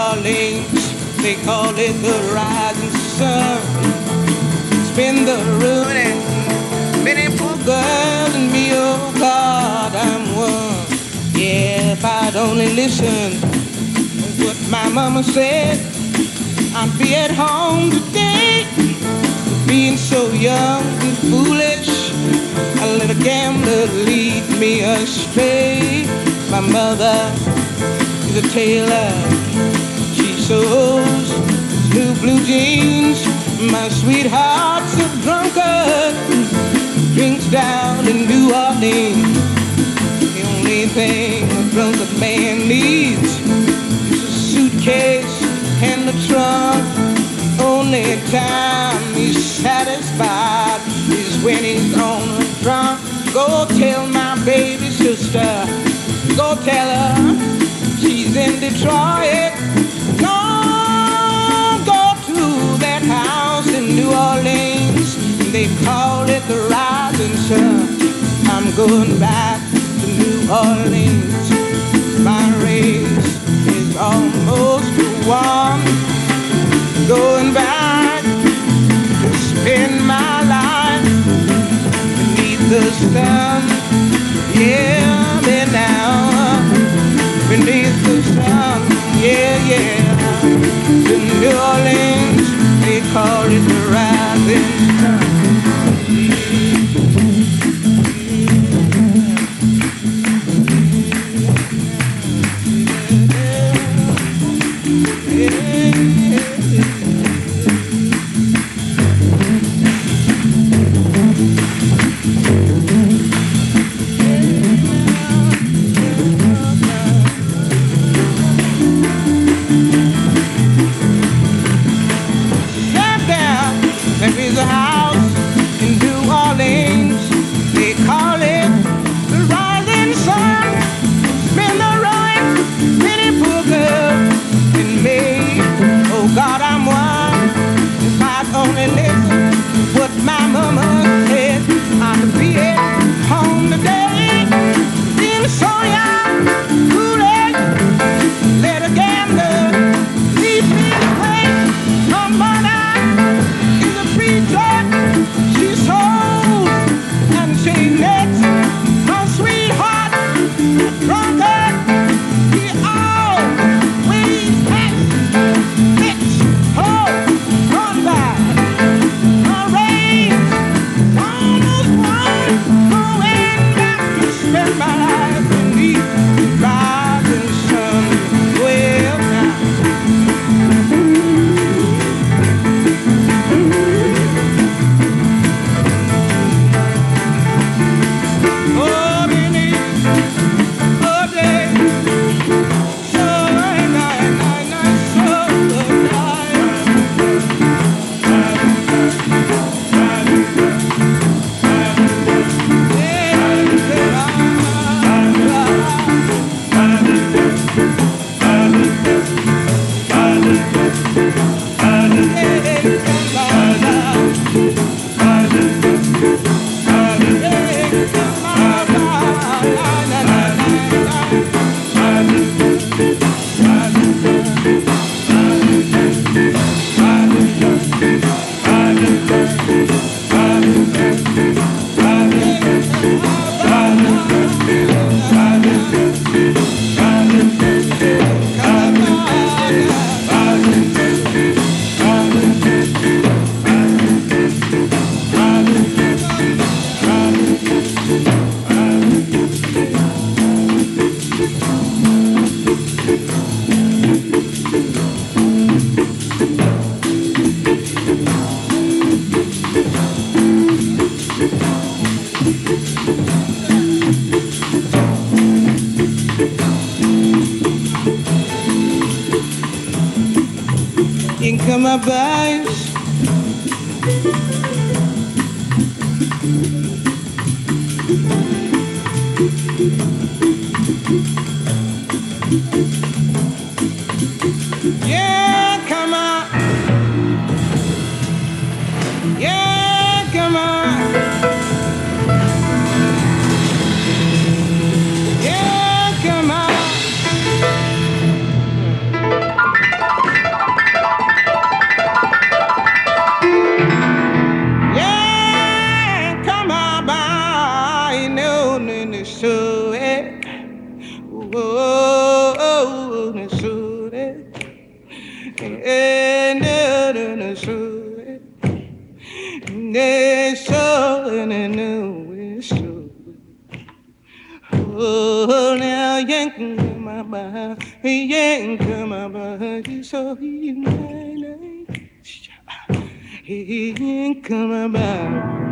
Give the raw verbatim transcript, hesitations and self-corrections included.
Orleans, they call it the rising sun. It's been the ruin and many poor girls and me, oh God, I'm one. Yeah, if I'd only listened to what my mama said, I'd be at home today. Being so young and foolish, I let a gambler lead me astray. My mother is a tailor, she sews new blue jeans. My sweetheart's a drunkard, drinks down in New Orleans. The only thing a drunkard man needs is a suitcase and a trunk. Only time he's satisfied is when he's on a drunk. Go tell my baby sister, go tell her she's in Detroit. No, go to that house in New Orleans. They call it the rising sun. I'm going back to New Orleans. My race is almost won. Going back to spend my life beneath the sun. Yeah, me now beneath the sun. Yeah, yeah. In New Orleans, they call it the rising sun. My bags. Yeah, come on. Yeah, come on. Yeah, come on. And no, no, no, so. It's so, and no, it's so. Oh, now yanking my back, yanking my back, so he might. He ain't coming back.